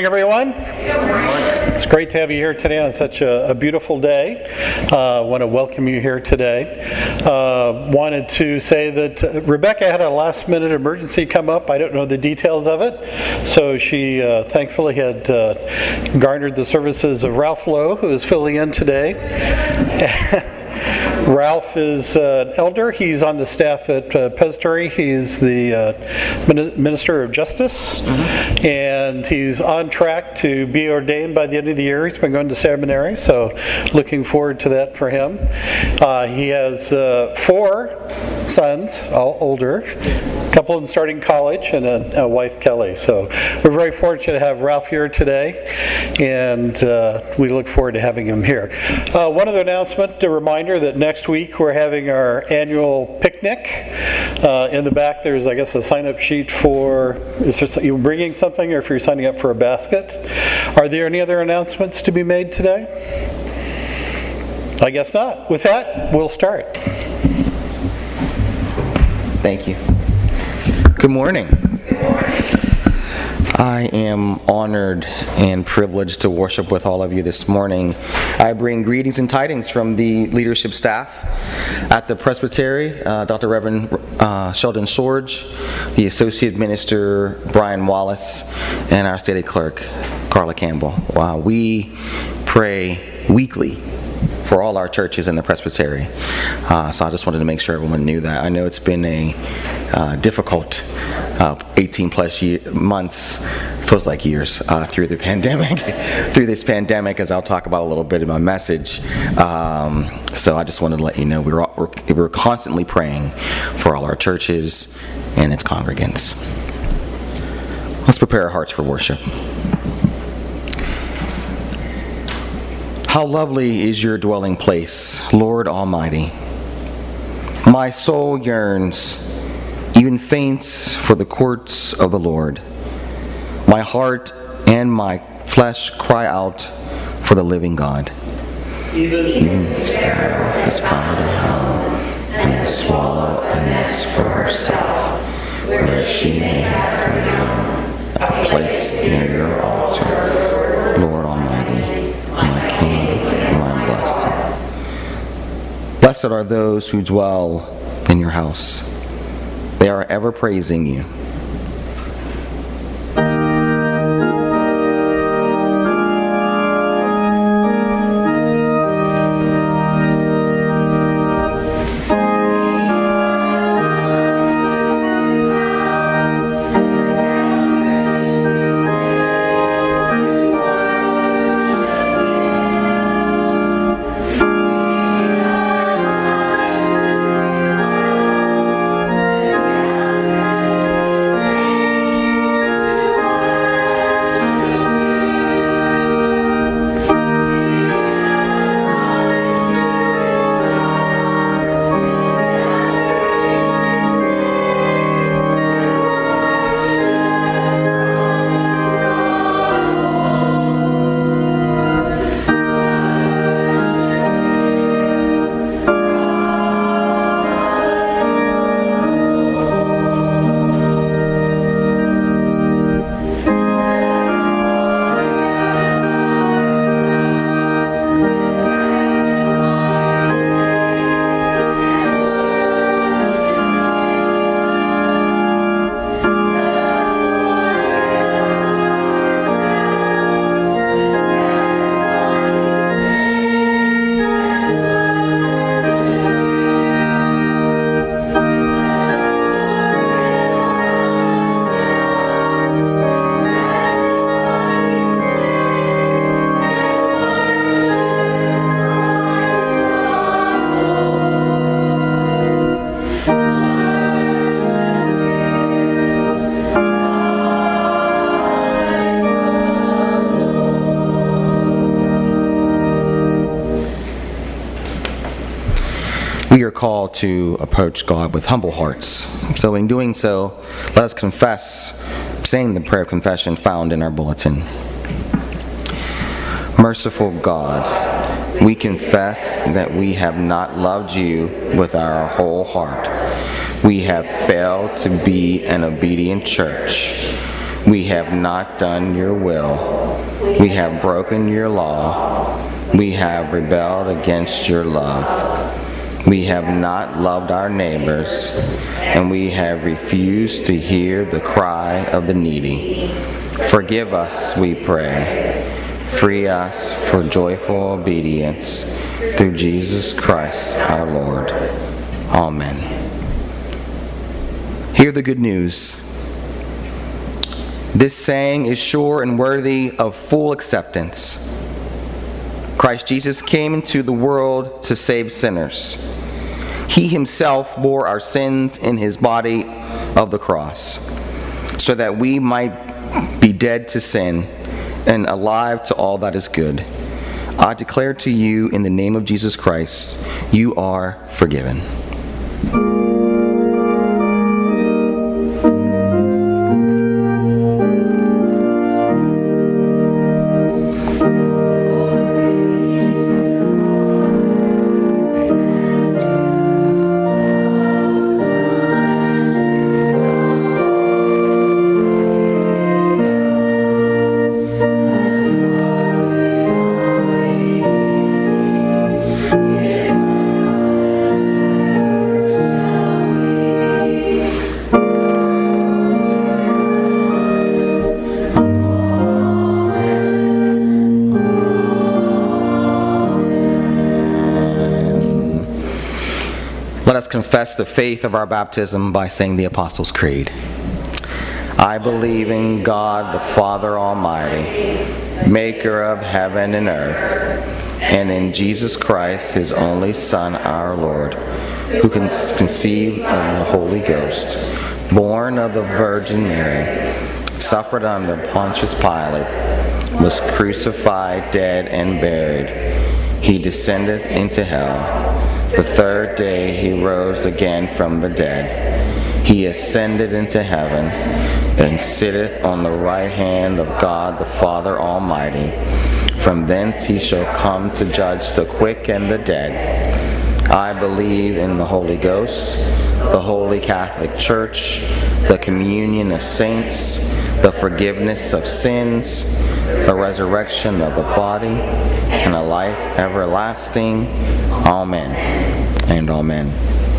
everyone. It's great to have you here today on such a beautiful day. I want to welcome you here today. Wanted to say that Rebecca had a last-minute emergency come up. I don't know the details of it. So she thankfully had garnered the services of Ralph Lowe, who is filling in today. Ralph is an elder. He's on the staff at Pesbury. He's the Minister of Justice, and he's on track to be ordained by the end of the year. He's been going to seminary, so looking forward to that for him. He has 4 sons, all older, a couple of them starting college, and a wife, Kelly. So we're very fortunate to have Ralph here today, and we look forward to having him here. One other announcement, a reminder that next week we're having our annual picnic. In the back there's, I guess, a sign-up sheet for, is there, you bringing something, or if you're signing up for a basket. Are there any other announcements to be made today? I guess not. With that, we'll start. Thank you. Good morning. I am honored and privileged to worship with all of you this morning. I bring greetings and tidings from the leadership staff at the Presbytery, Dr. Reverend Sheldon Sorge, the Associate Minister Brian Wallace, and our State Clerk Carla Campbell. We pray weekly for all our churches in the Presbytery. So I just wanted to make sure everyone knew that. I know it's been a difficult 18 plus months, feels like years, through the pandemic, through this pandemic, as I'll talk about a little bit in my message. So I just wanted to let you know we're constantly praying for all our churches and its congregants. Let's prepare our hearts for worship. How lovely is your dwelling place, Lord Almighty. My soul yearns, even faints for the courts of the Lord. My heart and my flesh cry out for the living God. Even the sparrow has found a home, and the swallow a nest for herself, where she may have her young, a place near your altar, Lord Almighty, my King, my blessing. Blessed are those who dwell in your house. They are ever praising you. We are called to approach God with humble hearts. So in doing so, let us confess, saying the prayer of confession found in our bulletin. Merciful God, we confess that we have not loved you with our whole heart. We have failed to be an obedient church. We have not done your will. We have broken your law. We have rebelled against your love. We have not loved our neighbors, and we have refused to hear the cry of the needy. Forgive us, we pray. Free us for joyful obedience through Jesus Christ our Lord. Amen. Hear the good news. This saying is sure and worthy of full acceptance. Christ Jesus came into the world to save sinners. He himself bore our sins in his body of the cross, so that we might be dead to sin and alive to all that is good. I declare to you in the name of Jesus Christ, you are forgiven. Let us confess the faith of our baptism by saying the Apostles' Creed. I believe in God, the Father Almighty, maker of heaven and earth, and in Jesus Christ, his only Son, our Lord, who conceived of the Holy Ghost, born of the Virgin Mary, suffered under Pontius Pilate, was crucified, dead, and buried. He descended into hell. The third day he rose again from the dead. He ascended into heaven and sitteth on the right hand of God the Father Almighty. From thence he shall come to judge the quick and the dead. I believe in the Holy Ghost, the Holy Catholic Church, the communion of saints, the forgiveness of sins, the resurrection of the body, and a life everlasting. Amen and amen.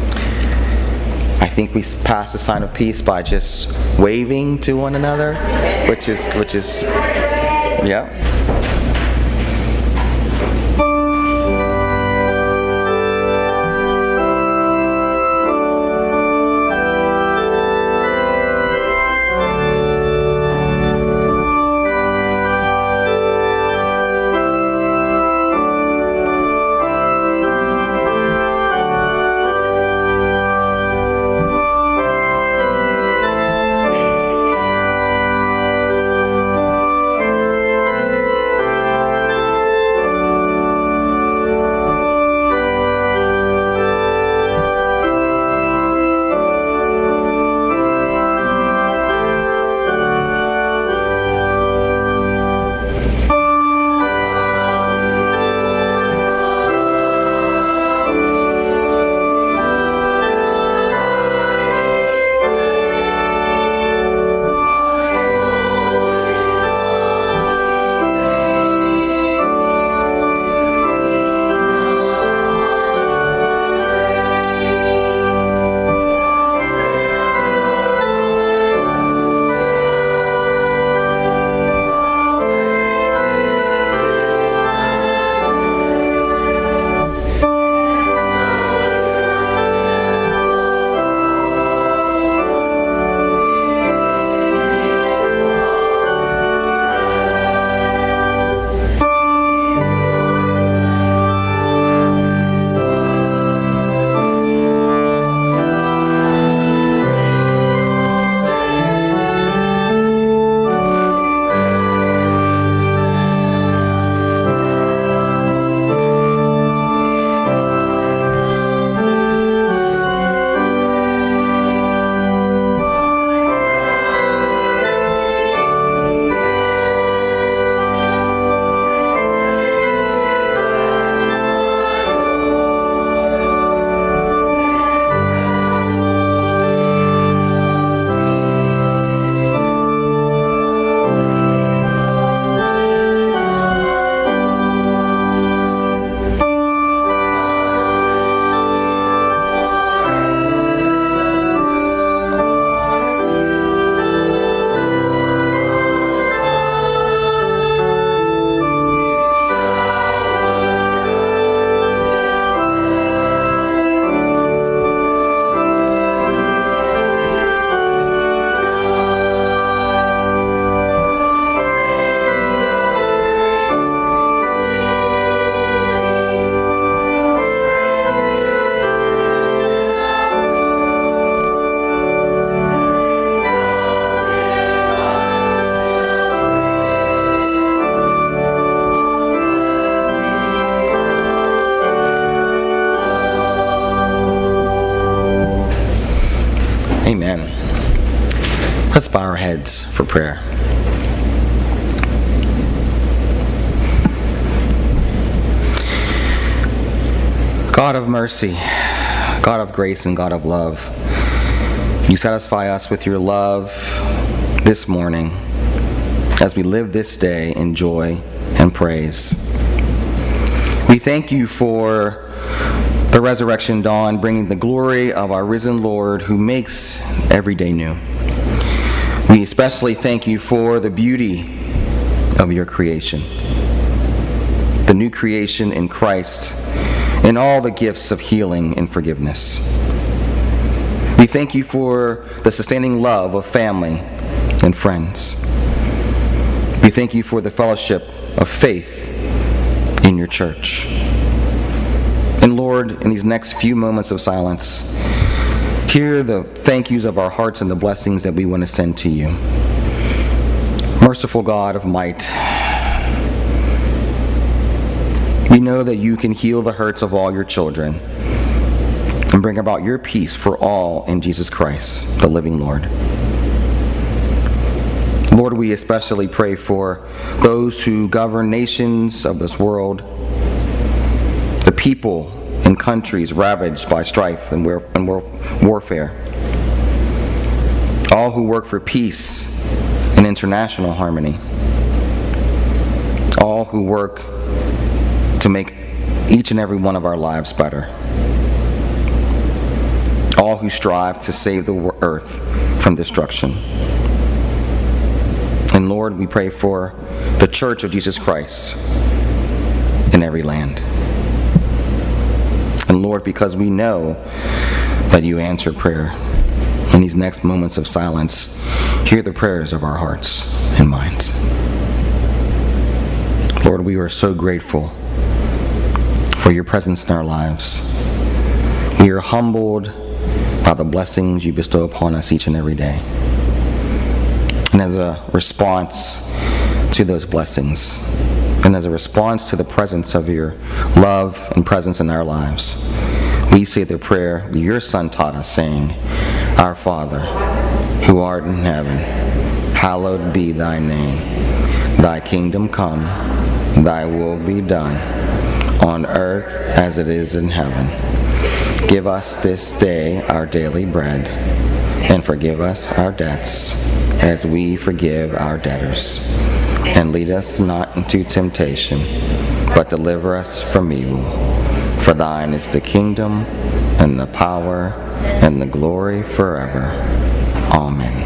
I think we pass the sign of peace by just waving to one another, which is yeah. heads for prayer. God of mercy, God of grace, and God of love, you satisfy us with your love this morning as we live this day in joy and praise. We thank you for the resurrection dawn, bringing the glory of our risen Lord who makes every day new. We especially thank you for the beauty of your creation, the new creation in Christ, and all the gifts of healing and forgiveness. We thank you for the sustaining love of family and friends. We thank you for the fellowship of faith in your church. And Lord, in these next few moments of silence, hear the thank yous of our hearts and the blessings that we want to send to you. Merciful God of might, we know that you can heal the hurts of all your children and bring about your peace for all in Jesus Christ, the living Lord. Lord, we especially pray for those who govern nations of this world, the people in countries ravaged by strife and warfare, all who work for peace and international harmony, all who work to make each and every one of our lives better, all who strive to save the earth from destruction. And Lord, we pray for the Church of Jesus Christ in every land. And Lord, because we know that you answer prayer, in these next moments of silence, hear the prayers of our hearts and minds. Lord, we are so grateful for your presence in our lives. We are humbled by the blessings you bestow upon us each and every day. And as a response to those blessings, and as a response to the presence of your love and presence in our lives, we say the prayer that your Son taught us, saying, Our Father, who art in heaven, hallowed be thy name. Thy kingdom come, thy will be done, on earth as it is in heaven. Give us this day our daily bread, and forgive us our debts, as we forgive our debtors. And lead us not into temptation, but deliver us from evil. For thine is the kingdom, and the power, and the glory forever. Amen.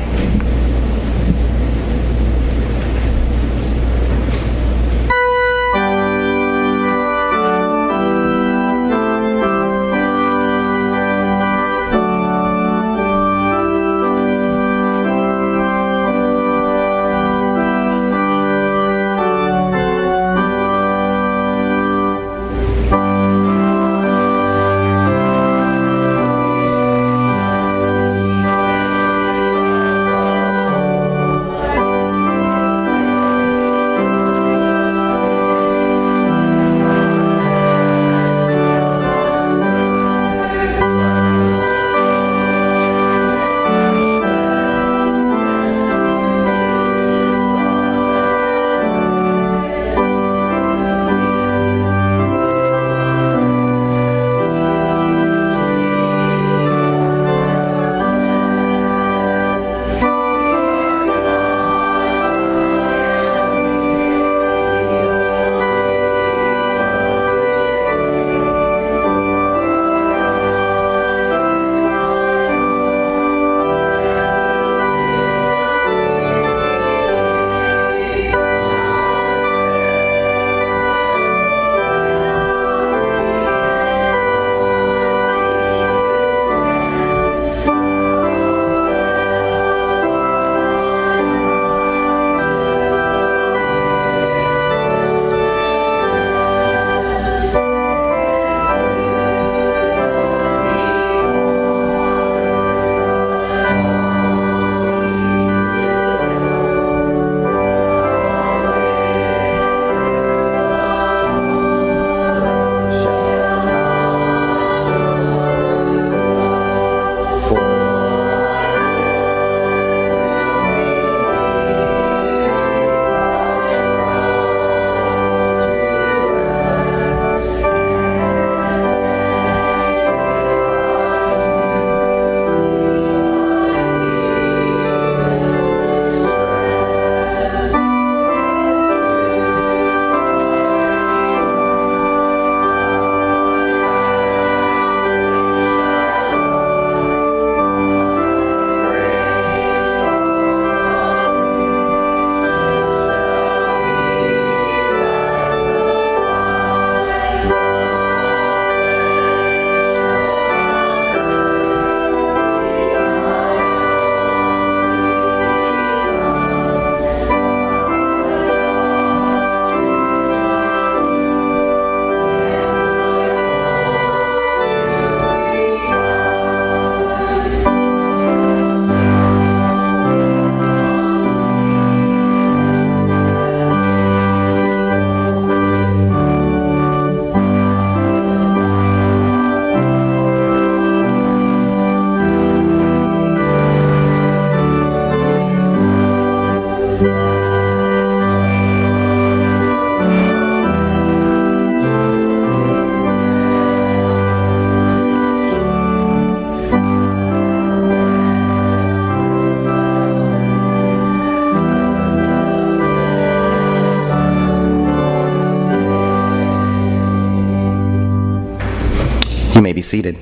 seated.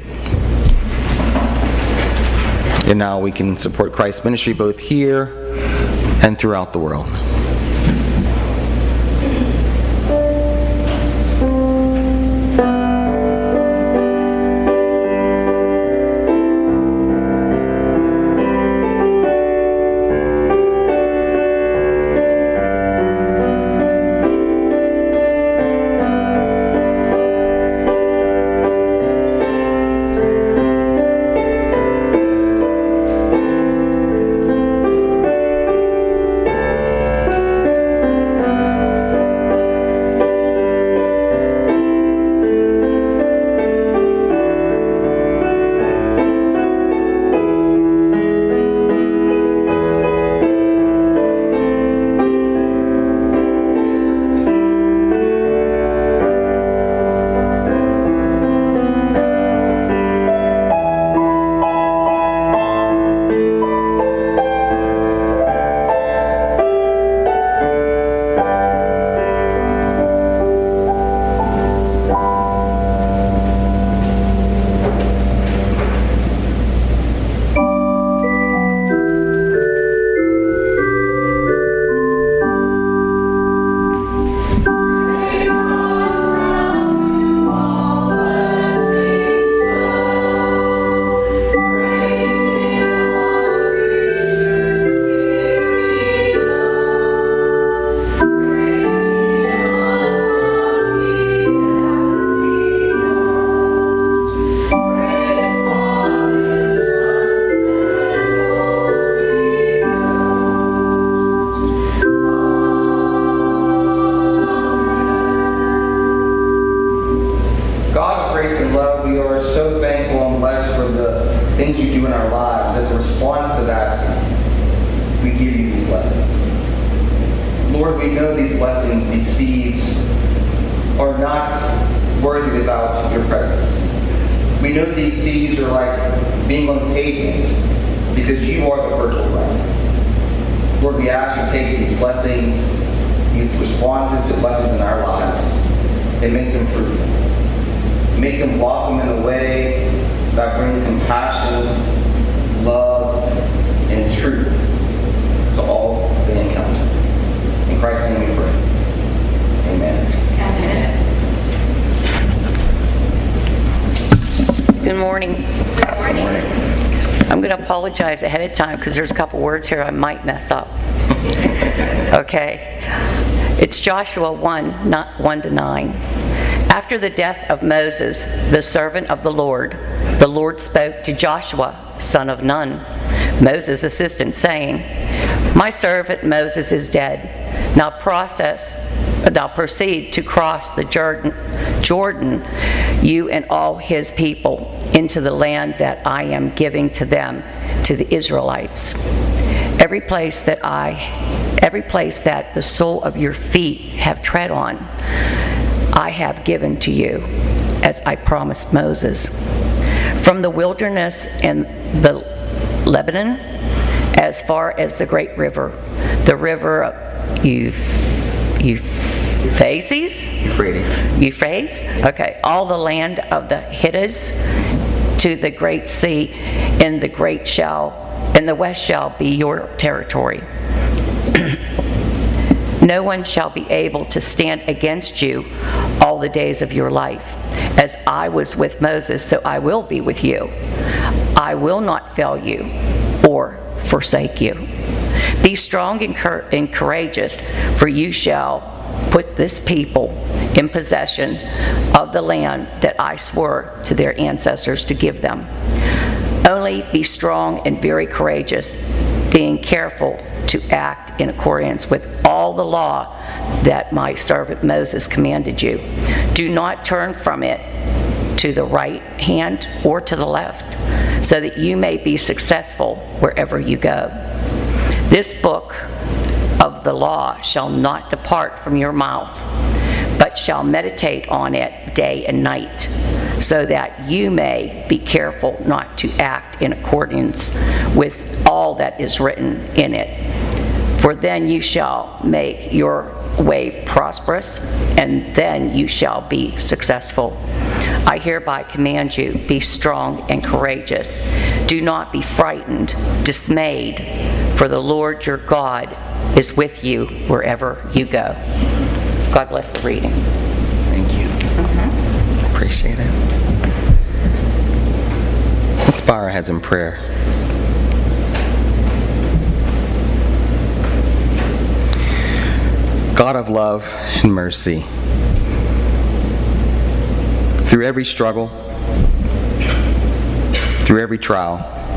And now we can support Christ's ministry both here and throughout the world. Apologize ahead of time because there's a couple words here I might mess up. Okay. It's Joshua 1:1-9. After the death of Moses, the servant of the Lord spoke to Joshua, son of Nun, Moses' assistant, saying, "My servant Moses is dead. Now proceed to cross the Jordan, you and all his people, into the land that I am giving to them, to the Israelites. Every place that the sole of your feet have tread on, I have given to you, as I promised Moses. From the wilderness and the Lebanon, as far as the great river, the river of Euphrates? Okay. All the land of the Hittites to the great sea, and the west shall be your territory. No one shall be able to stand against you all the days of your life. As I was with Moses, so I will be with you. I will not fail you or forsake you. Be strong and courageous, for you shall put this people in possession of the land that I swore to their ancestors to give them. Only be strong and very courageous, being careful to act in accordance with all the law that my servant Moses commanded you. Do not turn from it to the right hand or to the left, so that you may be successful wherever you go. This book of the law shall not depart from your mouth, but shall meditate on it day and night, so that you may be careful not to act in accordance with all that is written in it. For then you shall make your way prosperous, and then you shall be successful. I hereby command you, be strong and courageous. Do not be frightened, dismayed, for the Lord your God is with you wherever you go. God bless the reading. Thank you. Appreciate it. Let's bow our heads in prayer. God of love and mercy, through every struggle, through every trial,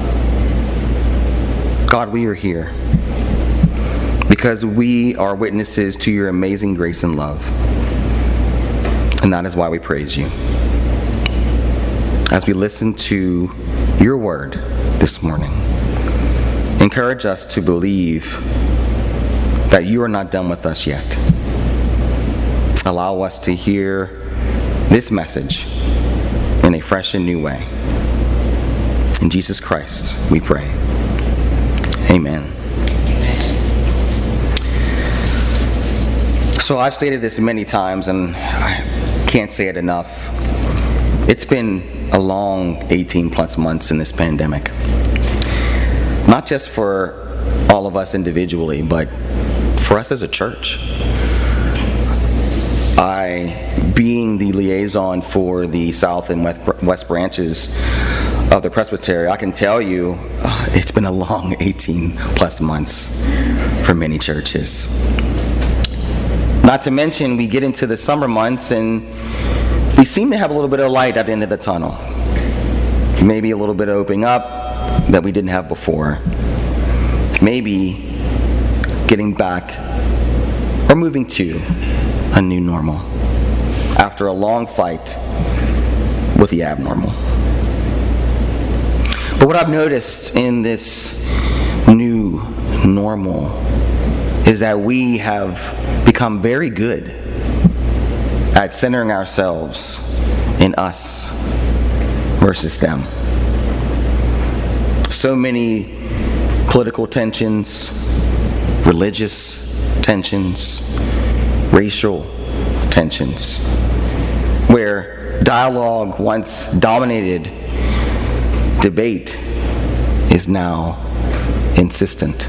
God, we are here because we are witnesses to your amazing grace and love. And that is why we praise you. As we listen to your word this morning, encourage us to believe that you are not done with us yet. Allow us to hear this message in a fresh and new way. In Jesus Christ, we pray. Amen. So I've stated this many times, and I can't say it enough. It's been a long 18 plus months in this pandemic. Not just for all of us individually, but for us as a church. I, being the liaison for the South and West branches of the Presbytery, I can tell you it's been a long 18 plus months for many churches. Not to mention, we get into the summer months and we seem to have a little bit of light at the end of the tunnel. Maybe a little bit of opening up that we didn't have before. Maybe getting back or moving to a new normal after a long fight with the abnormal. But what I've noticed in this new normal is that we have become very good at centering ourselves in us versus them. So many political tensions, religious tensions, racial tensions, where dialogue once dominated debate is now insistent.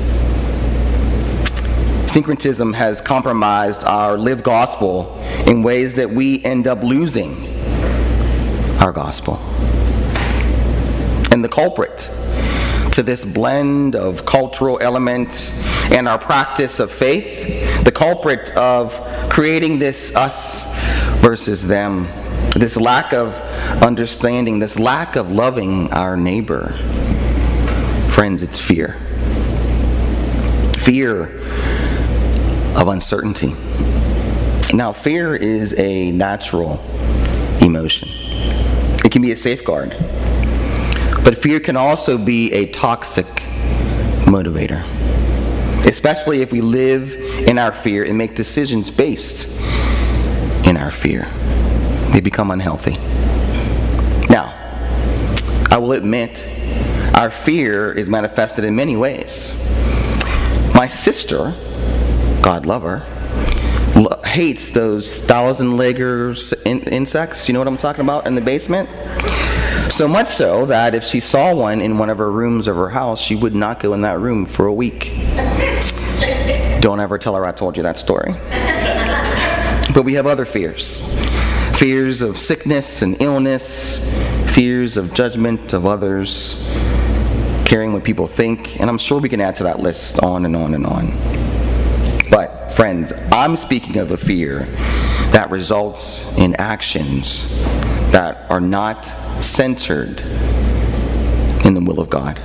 Syncretism has compromised our lived gospel in ways that we end up losing our gospel. And the culprit to this blend of cultural element and our practice of faith, the culprit of creating this us versus them, this lack of understanding, this lack of loving our neighbor. Friends, it's fear. Fear of uncertainty. Now, fear is a natural emotion. It can be a safeguard. But fear can also be a toxic motivator, especially if we live in our fear and make decisions based in our fear. They become unhealthy. Now, I will admit, our fear is manifested in many ways. My sister, God love her, hates those thousand-legger insects. You know what I'm talking about, in the basement? So much so that if she saw one in one of her rooms of her house, she would not go in that room for a week. Don't ever tell her I told you that story. But we have other fears. Fears of sickness and illness, fears of judgment of others, caring what people think, and I'm sure we can add to that list on and on and on. But friends, I'm speaking of a fear that results in actions that are not centered in the will of God.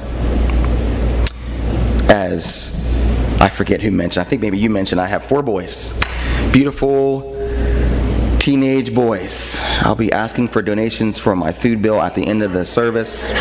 As I forget who mentioned, I think maybe you mentioned, I have 4 boys. Beautiful teenage boys. I'll be asking for donations for my food bill at the end of the service.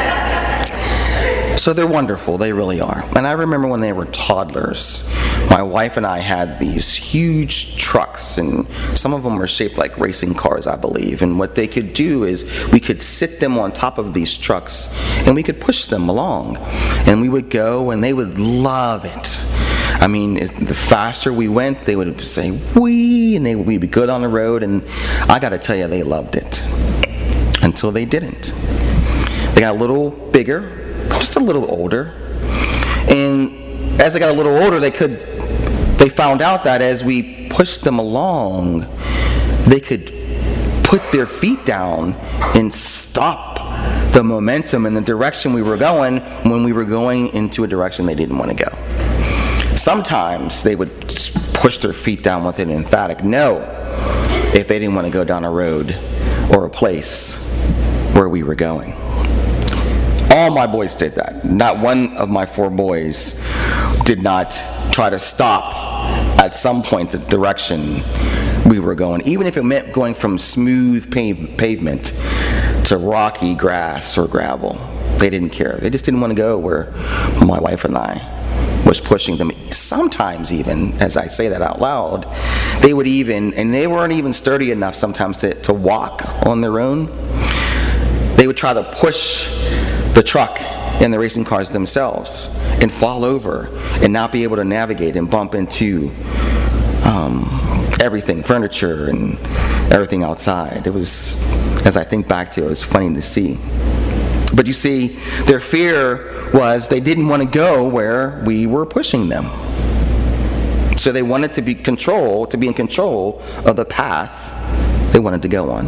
So they're wonderful, they really are. And I remember when they were toddlers, my wife and I had these huge trucks, and some of them were shaped like racing cars, I believe. And what they could do is we could sit them on top of these trucks and we could push them along. And we would go and they would love it. I mean, the faster we went, they would say, wee, and we'd be good on the road. And I got to tell you, they loved it. Until they didn't. They got a little bigger, just a little older. And as they got a little older, they found out that as we pushed them along, they could put their feet down and stop the momentum and the direction we were going when we were going into a direction they didn't want to go. Sometimes they would push their feet down with an emphatic no if they didn't want to go down a road or a place where we were going. All my boys did that. Not one of my 4 boys did not try to stop at some point the direction we were going, even if it meant going from smooth pavement to rocky grass or gravel. They didn't care. They just didn't want to go where my wife and I was pushing them. Sometimes even, as I say that out loud, they weren't even sturdy enough sometimes to walk on their own. They would try to push the truck and the racing cars themselves and fall over and not be able to navigate and bump into everything, furniture and everything outside. It was, as I think back to it, was funny to see. But you see, their fear was they didn't want to go where we were pushing them. So they wanted to be in control of the path they wanted to go on.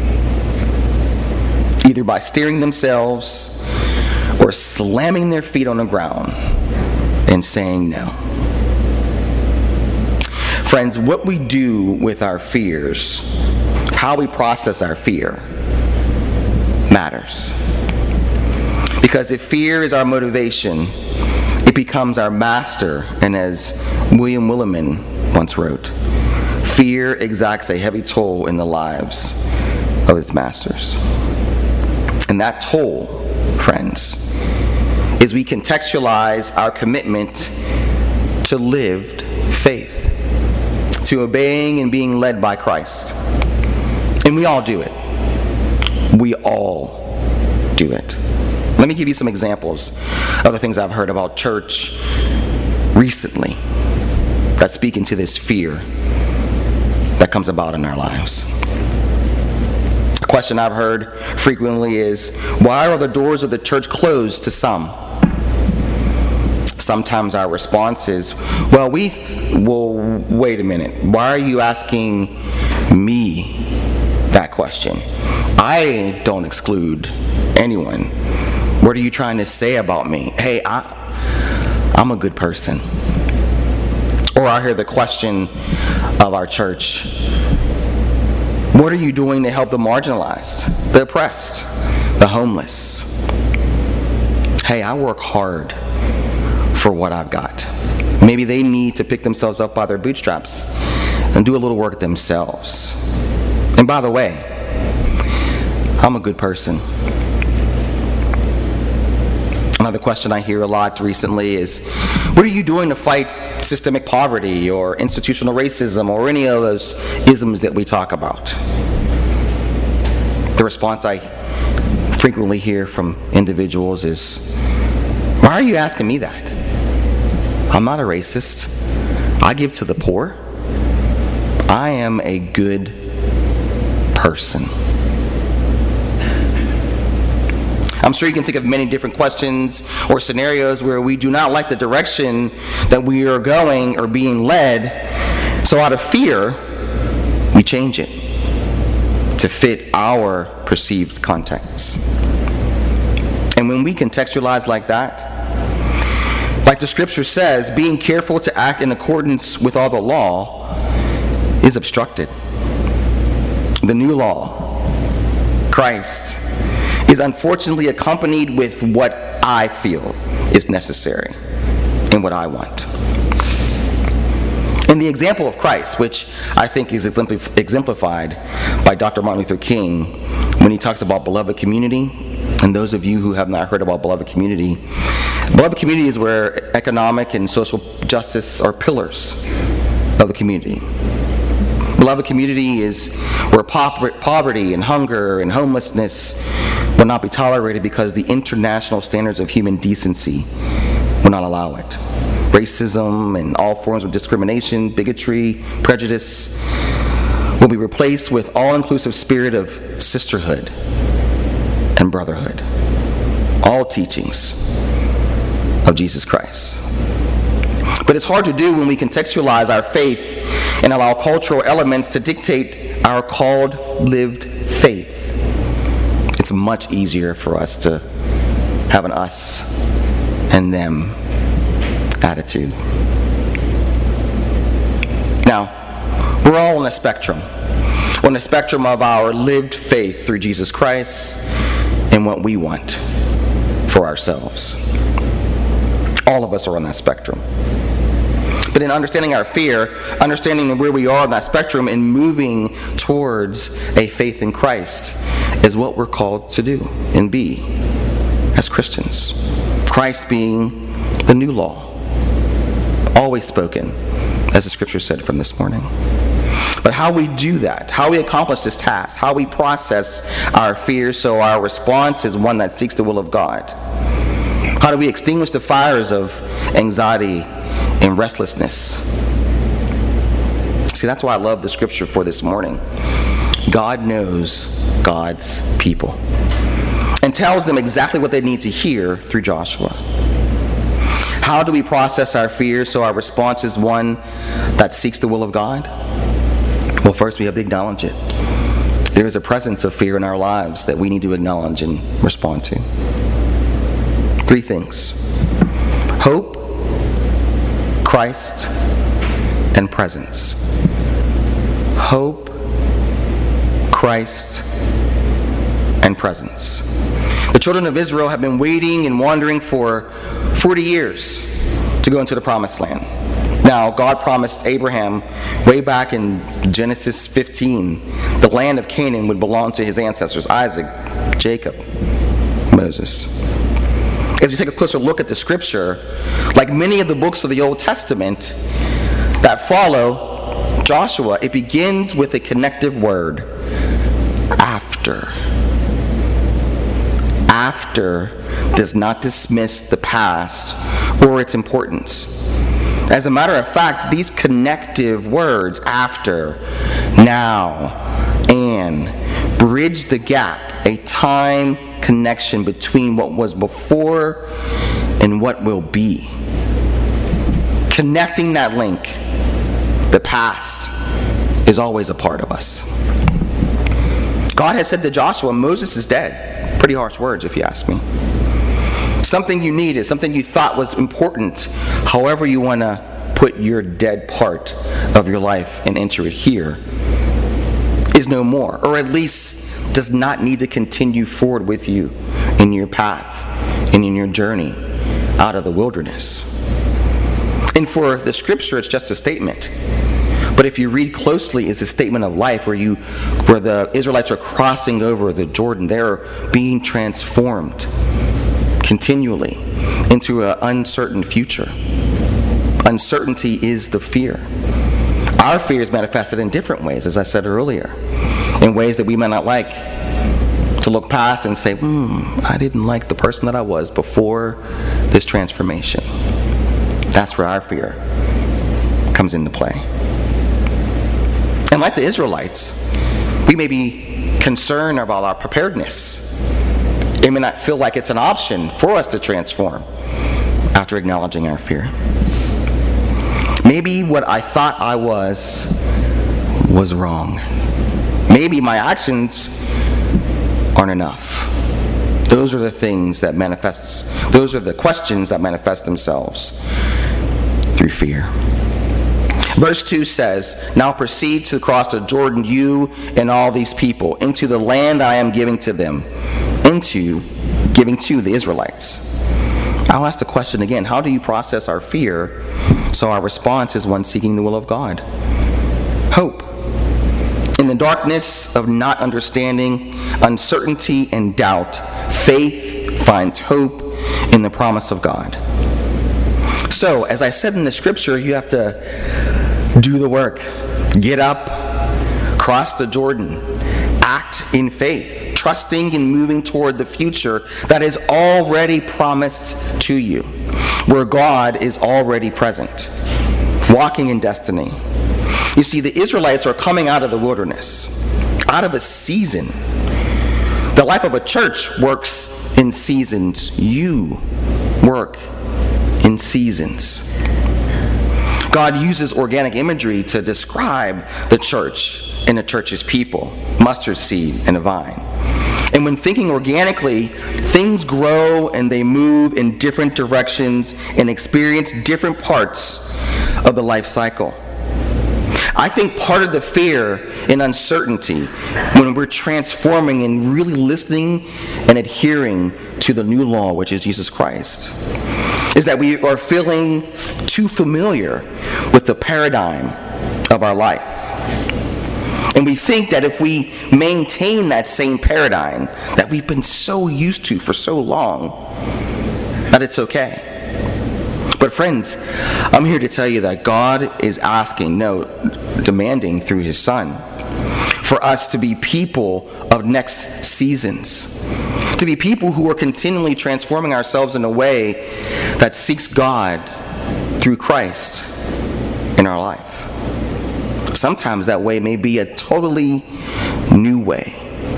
Either by steering themselves or slamming their feet on the ground and saying no. Friends, what we do with our fears, how we process our fear, matters. Because if fear is our motivation, it becomes our master. And as William Willimon once wrote, fear exacts a heavy toll in the lives of its masters. And that toll, friends, is we contextualize our commitment to lived faith, to obeying and being led by Christ. And we all do it. We all do it. Let me give you some examples of the things I've heard about church recently that speak into this fear that comes about in our lives. A question I've heard frequently is, why are the doors of the church closed to some? Sometimes our response is, well, wait a minute. Why are you asking me that question? I don't exclude anyone. What are you trying to say about me? Hey, I'm a good person. Or I hear the question of our church, what are you doing to help the marginalized, the oppressed, the homeless? Hey, I work hard for what I've got. Maybe they need to pick themselves up by their bootstraps and do a little work themselves. And by the way, I'm a good person. Another question I hear a lot recently is, what are you doing to fight systemic poverty or institutional racism or any of those isms that we talk about? The response I frequently hear from individuals is, why are you asking me that? I'm not a racist. I give to the poor. I am a good person. I'm sure you can think of many different questions or scenarios where we do not like the direction that we are going or being led. So out of fear, we change it to fit our perceived context. And when we contextualize like that, like the scripture says, being careful to act in accordance with all the law is obstructed. The new law, Christ, is unfortunately accompanied with what I feel is necessary and what I want. In the example of Christ, which I think is exemplified by Dr. Martin Luther King when he talks about beloved community, and those of you who have not heard about beloved community is where economic and social justice are pillars of the community. Beloved community is where poverty and hunger and homelessness will not be tolerated because the international standards of human decency will not allow it. racism, and all forms of discrimination, bigotry, prejudice will be replaced with all-inclusive spirit of sisterhood and brotherhood. All teachings of Jesus Christ. But it's hard to do when we contextualize our faith and allow cultural elements to dictate our called, lived faith. It's much easier for us to have an us and them attitude. Now, we're all on a spectrum of our lived faith through Jesus Christ and what we want for ourselves. All of us are on that spectrum. But in understanding our fear, understanding where we are on that spectrum and moving towards a faith in Christ is what we're called to do and be as Christians. Christ being the new law, always spoken, as the scripture said from this morning. But how we do that, how we accomplish this task, how we process our fear so our response is one that seeks the will of God. How do we extinguish the fires of anxiety and restlessness? See, that's why I love the scripture for this morning. God knows God's people and tells them exactly what they need to hear through Joshua. How do we process our fear so our response is one that seeks the will of God? Well, first we have to acknowledge it. There is a presence of fear in our lives that we need to acknowledge and respond to. 3 things: hope, Christ, and presence. Hope, Christ, and presence. The children of Israel have been waiting and wandering for 40 years to go into the promised land. Now, God promised Abraham way back in Genesis 15, the land of Canaan would belong to his ancestors, Isaac, Jacob, Moses. As we take a closer look at the scripture, like many of the books of the Old Testament that follow Joshua, it begins with a connective word: after. After does not dismiss the past or its importance. As a matter of fact, these connective words, after, now, and, bridge the gap, a time connection between what was before and what will be. Connecting that link, the past is always a part of us. God has said to Joshua, Moses is dead. Pretty harsh words if you ask me. Something you needed, something you thought was important, however you want to put your dead part of your life and enter it here, is no more, or at least does not need to continue forward with you in your path and in your journey out of the wilderness. And for the scripture, it's just a statement. But if you read closely, it's a statement of life where the Israelites are crossing over the Jordan. They're being transformed continually into an uncertain future. Uncertainty is the fear. Our fear is manifested in different ways, as I said earlier, in ways that we may not like to look past and say, I didn't like the person that I was before this transformation. That's where our fear comes into play. And like the Israelites, we may be concerned about our preparedness. It may not feel like it's an option for us to transform after acknowledging our fear. Maybe what I thought I was wrong. Maybe my actions aren't enough. Those are the things that those are the questions that manifest themselves through fear. Verse 2 says, "Now proceed to cross the Jordan, you and all these people, into the land I am giving to them, giving to the Israelites." I'll ask the question again, how do you process our fear so our response is one seeking the will of God? Hope. In the darkness of not understanding, uncertainty, and doubt, faith finds hope in the promise of God. So, as I said in the scripture, you have to do the work. Get up, cross the Jordan, act in faith, trusting and moving toward the future that is already promised to you. where God is already present, walking in destiny. You see, the Israelites are coming out of the wilderness, out of a season. The life of a church works in seasons. You work in seasons. God uses organic imagery to describe the church and the church's people, mustard seed and a vine. And when thinking organically, things grow and they move in different directions and experience different parts of the life cycle. I think part of the fear and uncertainty when we're transforming and really listening and adhering to the new law, which is Jesus Christ, is that we are feeling too familiar with the paradigm of our life. And we think that if we maintain that same paradigm that we've been so used to for so long, that it's okay. But friends, I'm here to tell you that God is demanding through His Son for us to be people of next seasons, to be people who are continually transforming ourselves in a way that seeks God through Christ in our life. Sometimes that way may be a totally new way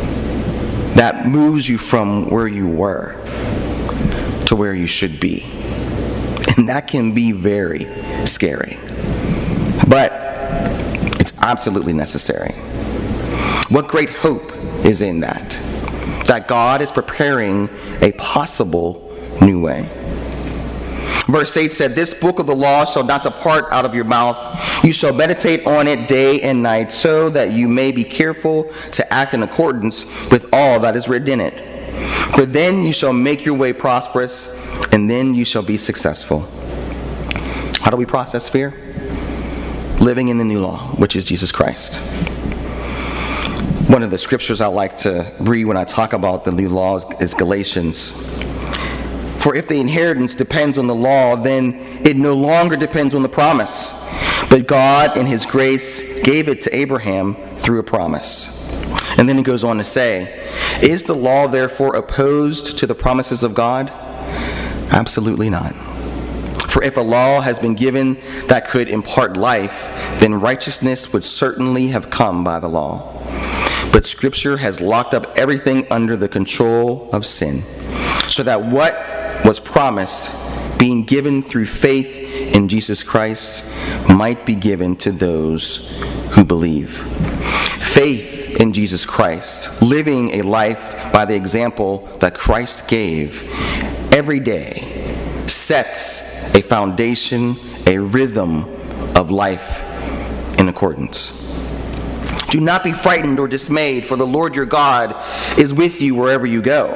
that moves you from where you were to where you should be. And that can be very scary. But it's absolutely necessary. What great hope is in that? That God is preparing a possible new way. Verse 8 said, "This book of the law shall not depart out of your mouth. You shall meditate on it day and night, so that you may be careful to act in accordance with all that is written in it. For then you shall make your way prosperous, and then you shall be successful." How do we process fear? Living in the new law, which is Jesus Christ. One of the scriptures I like to read when I talk about the new law is Galatians. "For if the inheritance depends on the law, then it no longer depends on the promise. But God in His grace gave it to Abraham through a promise." And then he goes on to say, "Is the law therefore opposed to the promises of God? Absolutely not. For if a law has been given that could impart life, then righteousness would certainly have come by the law. But Scripture has locked up everything under the control of sin, so that what was promised, being given through faith in Jesus Christ, might be given to those who believe." Faith in Jesus Christ, living a life by the example that Christ gave every day, sets a foundation, a rhythm of life in accordance. "Do not be frightened or dismayed, for the Lord your God is with you wherever you go."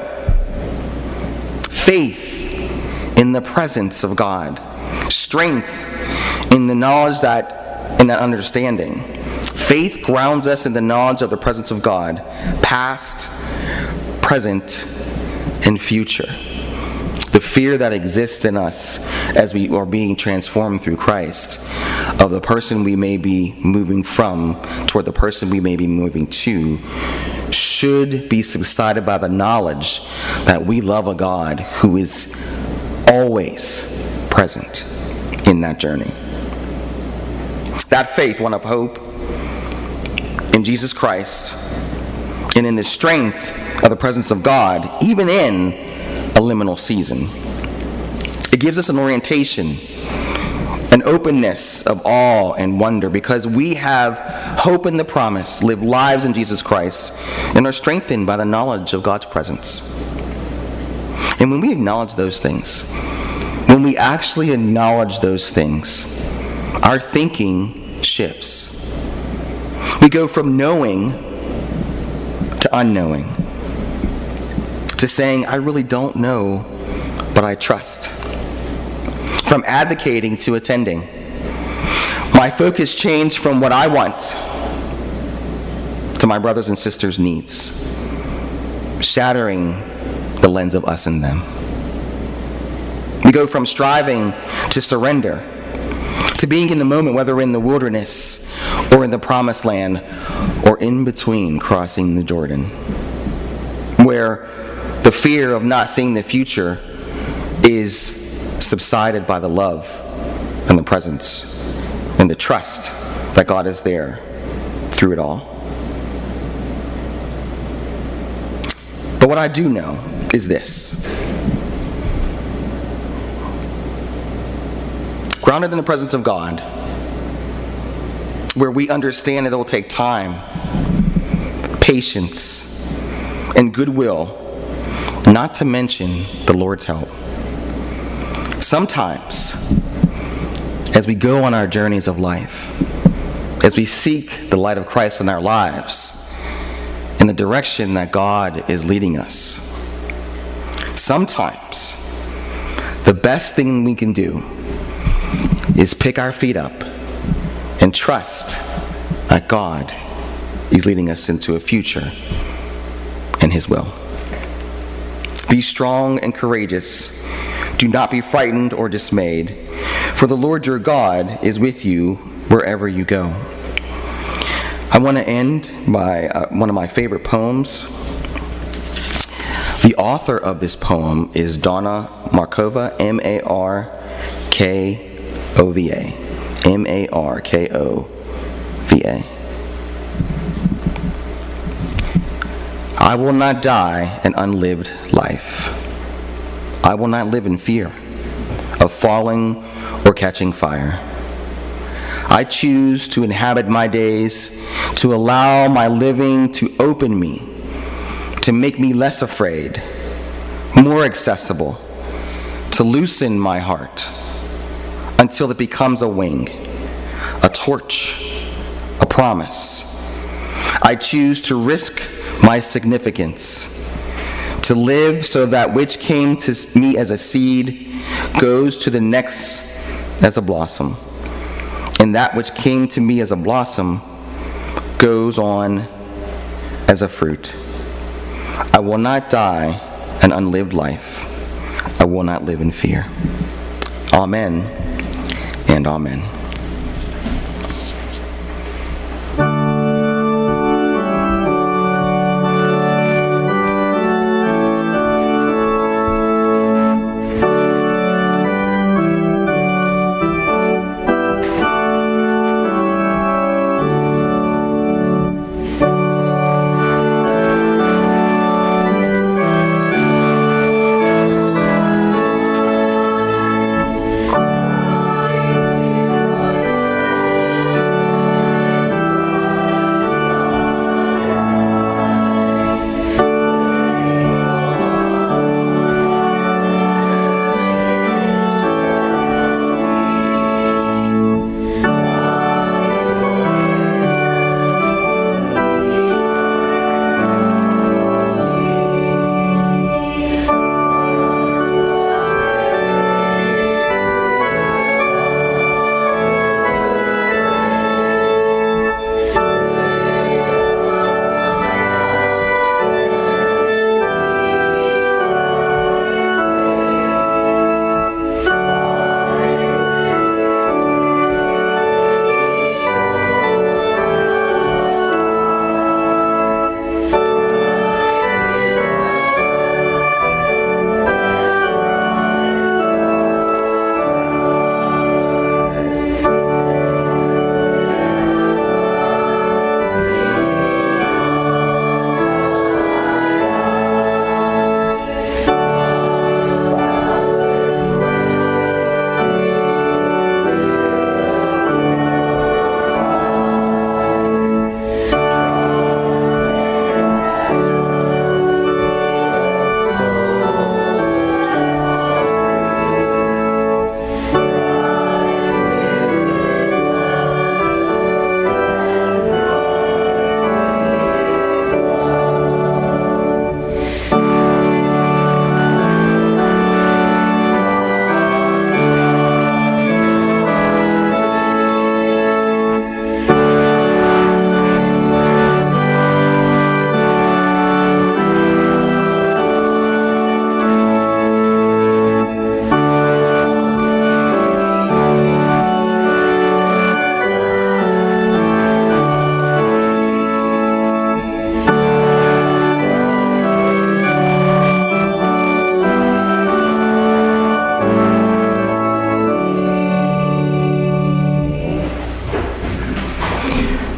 Faith in the presence of God, strength in the knowledge in that understanding. Faith grounds us in the knowledge of the presence of God, past, present, and future. The fear that exists in us as we are being transformed through Christ, of the person we may be moving from toward the person we may be moving to, should be subsided by the knowledge that we love a God who is always present in that journey. That faith, one of hope in Jesus Christ and in the strength of the presence of God, even in a liminal season. It gives us an orientation, an openness of awe and wonder, because we have hope in the promise, live lives in Jesus Christ, and are strengthened by the knowledge of God's presence. And when we acknowledge those things, when we actually acknowledge those things, our thinking shifts. We go from knowing to unknowing, to saying, "I really don't know, but I trust." From advocating to attending. My focus changed from what I want to my brothers and sisters' needs, shattering the lens of us and them. We go from striving to surrender, to being in the moment, whether in the wilderness or in the promised land, or in between crossing the Jordan, where the fear of not seeing the future is subsided by the love and the presence and the trust that God is there through it all. But what I do know is this. Grounded in the presence of God, where we understand it will take time, patience, and goodwill, not to mention the Lord's help. Sometimes, as we go on our journeys of life, as we seek the light of Christ in our lives, in the direction that God is leading us, sometimes the best thing we can do is pick our feet up and trust that God is leading us into a future in His will. Be strong and courageous. Do not be frightened or dismayed, for the Lord your God is with you wherever you go. I want to end by one of my favorite poems. The author of this poem is Donna Markova, M-A-R-K-O-V-A. M-A-R-K-O-V-A. I will not die an unlived life. I will not live in fear of falling or catching fire. I choose to inhabit my days, to allow my living to open me, to make me less afraid, more accessible, to loosen my heart until it becomes a wing, a torch, a promise. I choose to risk my significance, to live so that which came to me as a seed goes to the next as a blossom, and that which came to me as a blossom goes on as a fruit. I will not die an unlived life. I will not live in fear. Amen and amen.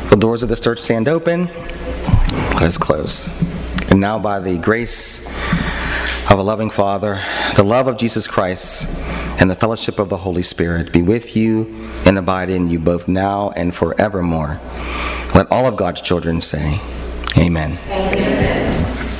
The doors of this church stand open. Let us close. And now, by the grace of a loving Father, the love of Jesus Christ, and the fellowship of the Holy Spirit be with you and abide in you both now and forevermore. Let all of God's children say, Amen. Amen.